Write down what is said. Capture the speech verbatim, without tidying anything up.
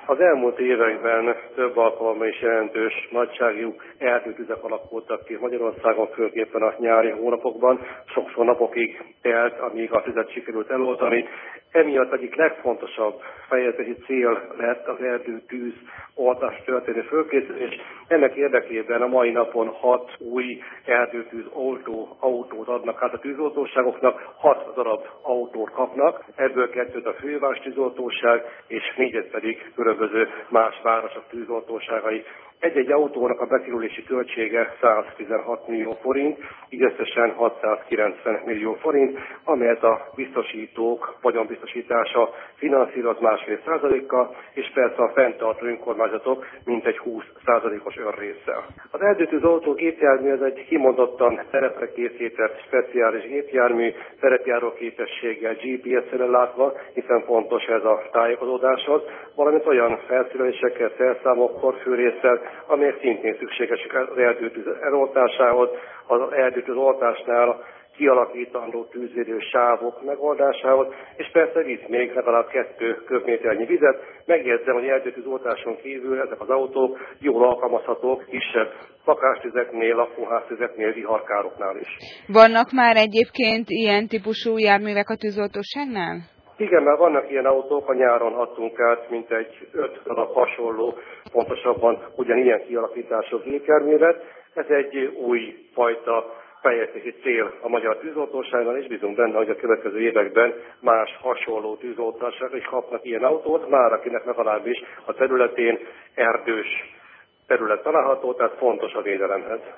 Az elmúlt években több alkalommal is jelentős nagyságú erdőtüzek alakultak ki Magyarországon, főképpen a nyári hónapokban. Sokszor napokig telt, amíg a tüzet sikerült eloltani. Emiatt egyik legfontosabb fejlesztési cél lett az erdőtűz oltás történő fölkészülés. Ennek érdekében a mai napon hat új erdőtűz oltó autót adnak át a tűzoltóságoknak, hat darab autót kapnak, ebből kettőt a főváros tűzoltóság, és négyet pedig különböző más városok tűzoltóságai. Egy-egy autónak a bekerülési költsége száztizenhat millió forint, így összesen hatszázkilencven millió forint, amelyet a biztosítók vagyonbiztosítása finanszíroz másfél százalékkal, és persze a fenntartó önkormányzatok mintegy húsz százalékos önrésszel. Az erdőtűz autó gépjármű ez egy kimondottan terepre készített speciális gépjármű, terepjáró képességgel gé pé es-szel ellátva, hiszen fontos ez a tájékozódáshoz, valamint olyan felszerelésekkel, szerszámokkal, fűrésszel, amelyek szintén szükségesek az erdőtűz eloltásához, az erdőtűz oltásnál kialakítandó tűzvédő sávok megoldásához, és persze visz még legalább kettő köbméternyi vizet. Megjegyzem, hogy erdőtűz oltáson kívül ezek az autók jól alkalmazhatók kisebb lakástüzeknél, lakóháztüzeknél, viharkároknál is. Vannak már egyébként ilyen típusú járművek a tűzoltóságnál? Igen, már vannak ilyen autók, a nyáron adtunk át mintegy öt darab hasonló, pontosabban ugyanilyen kialakítású gépjárművet. Ez egy új fajta fejlesztési cél a magyar tűzoltóságnál, és bízunk benne, hogy a következő években más hasonló tűzoltóságok is kapnak ilyen autót, már akinek legalábbis a területén erdős terület található, tehát fontos a védelemhez.